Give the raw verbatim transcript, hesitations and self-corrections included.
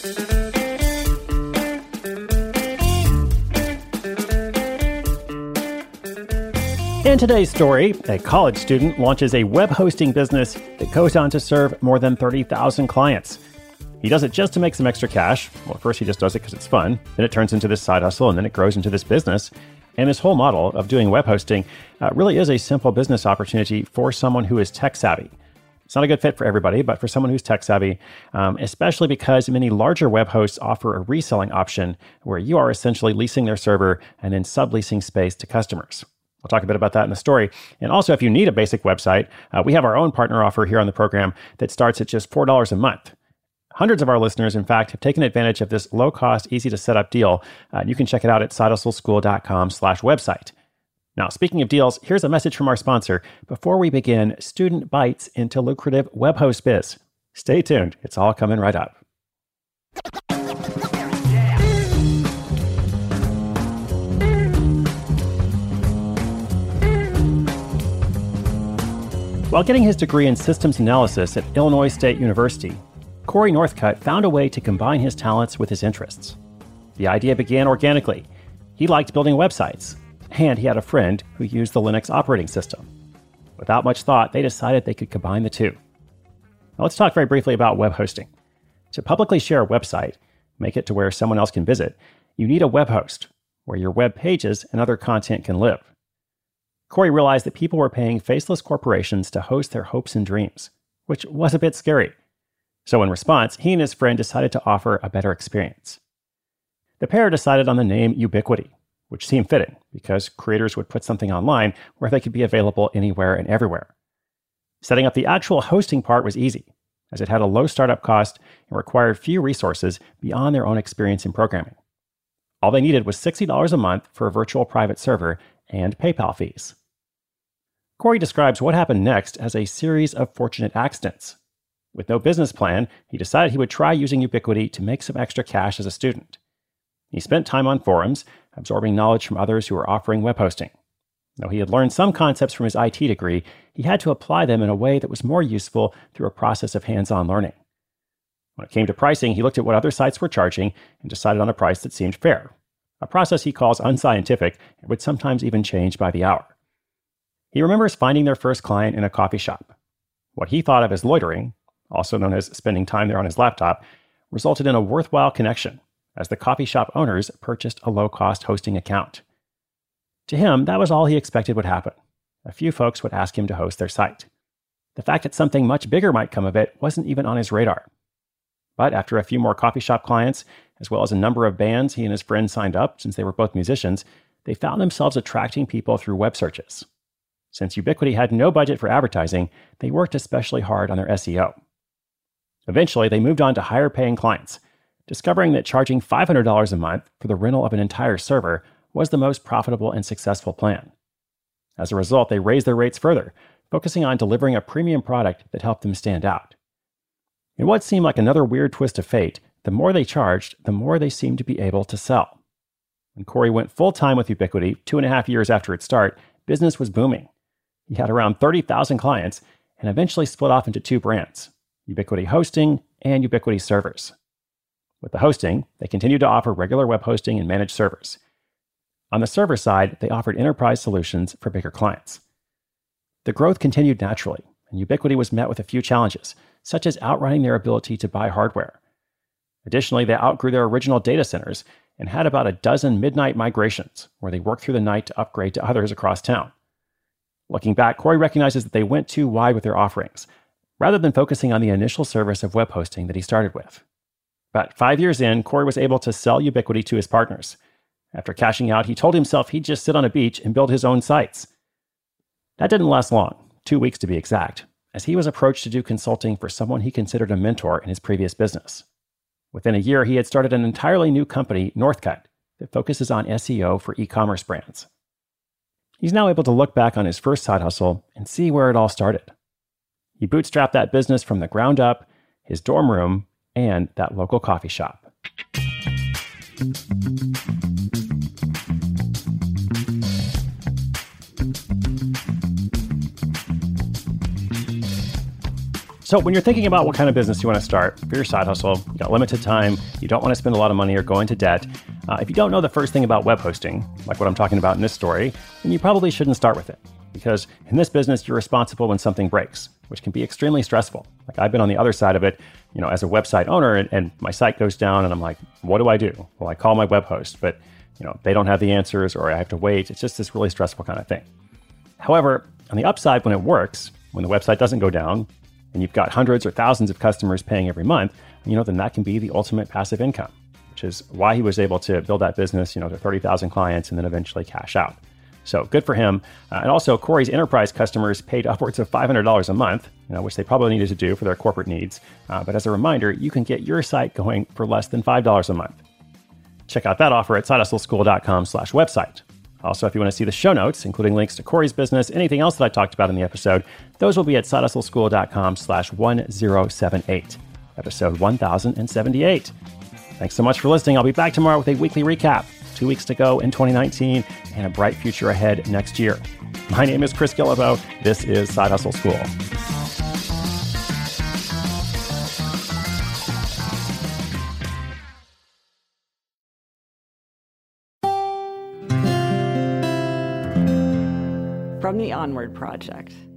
In today's story, a college student launches a web hosting business that goes on to serve more than thirty thousand clients. He does it just to make some extra cash. Well, at first he just does it because it's fun. Then it turns into this side hustle, and then it grows into this business. And this whole model of doing web hosting uh, really is a simple business opportunity for someone who is tech savvy. It's not a good fit for everybody, but for someone who's tech savvy, um, especially because many larger web hosts offer a reselling option where you are essentially leasing their server and then subleasing space to customers. We'll talk a bit about that in the story. And also, if you need a basic website, uh, we have our own partner offer here on the program that starts at just four dollars a month. Hundreds of our listeners, in fact, have taken advantage of this low-cost, easy-to-set-up deal. Uh, you can check it out at sidehustleschool.com slash website. Now, speaking of deals, here's a message from our sponsor before we begin Student Bites into lucrative web host biz. Stay tuned. It's all coming right up. While getting his degree in systems analysis at Illinois State University, Corey Northcutt found a way to combine his talents with his interests. The idea began organically. He liked building websites, and he had a friend who used the Linux operating system. Without much thought, they decided they could combine the two. Now let's talk very briefly about web hosting. To publicly share a website, make it to where someone else can visit, you need a web host, where your web pages and other content can live. Corey realized that people were paying faceless corporations to host their hopes and dreams, which was a bit scary. So in response, he and his friend decided to offer a better experience. The pair decided on the name Ubiquity, which seemed fitting because creators would put something online where they could be available anywhere and everywhere. Setting up the actual hosting part was easy, as it had a low startup cost and required few resources beyond their own experience in programming. All they needed was sixty dollars a month for a virtual private server and PayPal fees. Corey describes what happened next as a series of fortunate accidents. With no business plan, he decided he would try using Ubiquity to make some extra cash as a student. He spent time on forums, absorbing knowledge from others who were offering web hosting. Though he had learned some concepts from his I T degree, he had to apply them in a way that was more useful through a process of hands-on learning. When it came to pricing, he looked at what other sites were charging and decided on a price that seemed fair, a process he calls unscientific and would sometimes even change by the hour. He remembers finding their first client in a coffee shop. What he thought of as loitering, also known as spending time there on his laptop, resulted in a worthwhile connection, as the coffee shop owners purchased a low-cost hosting account. To him, that was all he expected would happen. A few folks would ask him to host their site. The fact that something much bigger might come of it wasn't even on his radar. But after a few more coffee shop clients, as well as a number of bands he and his friends signed up since they were both musicians, they found themselves attracting people through web searches. Since Ubiquity had no budget for advertising, they worked especially hard on their S E O. Eventually, they moved on to higher-paying clients, discovering that charging five hundred dollars a month for the rental of an entire server was the most profitable and successful plan. As a result, they raised their rates further, focusing on delivering a premium product that helped them stand out. In what seemed like another weird twist of fate, the more they charged, the more they seemed to be able to sell. When Corey went full-time with Ubiquity, two and a half years after its start, business was booming. He had around thirty thousand clients and eventually split off into two brands, Ubiquity Hosting and Ubiquity Servers. With the hosting, they continued to offer regular web hosting and managed servers. On the server side, they offered enterprise solutions for bigger clients. The growth continued naturally, and Ubiquity was met with a few challenges, such as outrunning their ability to buy hardware. Additionally, they outgrew their original data centers and had about a dozen midnight migrations, where they worked through the night to upgrade to others across town. Looking back, Corey recognizes that they went too wide with their offerings, rather than focusing on the initial service of web hosting that he started with. But five years in, Corey was able to sell Ubiquity to his partners. After cashing out, he told himself he'd just sit on a beach and build his own sites. That didn't last long, two weeks to be exact, as he was approached to do consulting for someone he considered a mentor in his previous business. Within a year, he had started an entirely new company, Northcutt, that focuses on S E O for e-commerce brands. He's now able to look back on his first side hustle and see where it all started. He bootstrapped that business from the ground up, his dorm room, and that local coffee shop. So when you're thinking about what kind of business you want to start for your side hustle, you got limited time, you don't want to spend a lot of money or go into debt, uh, if you don't know the first thing about web hosting, like what I'm talking about in this story, then you probably shouldn't start with it. Because in this business, you're responsible when something breaks, which can be extremely stressful. Like I've been on the other side of it, you know, as a website owner, and, and my site goes down and I'm like, what do I do? Well, I call my web host, but you know, they don't have the answers or I have to wait. It's just this really stressful kind of thing. However, on the upside, when it works, when the website doesn't go down, and you've got hundreds or thousands of customers paying every month, you know, then that can be the ultimate passive income, which is why he was able to build that business, you know, to thirty thousand clients and then eventually cash out. So good for him. Uh, and also Corey's enterprise customers paid upwards of five hundred dollars a month, you know, which they probably needed to do for their corporate needs. Uh, but as a reminder, you can get your site going for less than five dollars a month. Check out that offer at sidehustleschool.com slash website. Also, if you want to see the show notes, including links to Corey's business, anything else that I talked about in the episode, those will be at sidehustleschool.com slash 1078, episode one thousand seventy-eight. Thanks so much for listening. I'll be back tomorrow with a weekly recap, two weeks to go in twenty nineteen, and a bright future ahead next year. My name is Chris Guillebeau. This is Side Hustle School. From the Onward Project.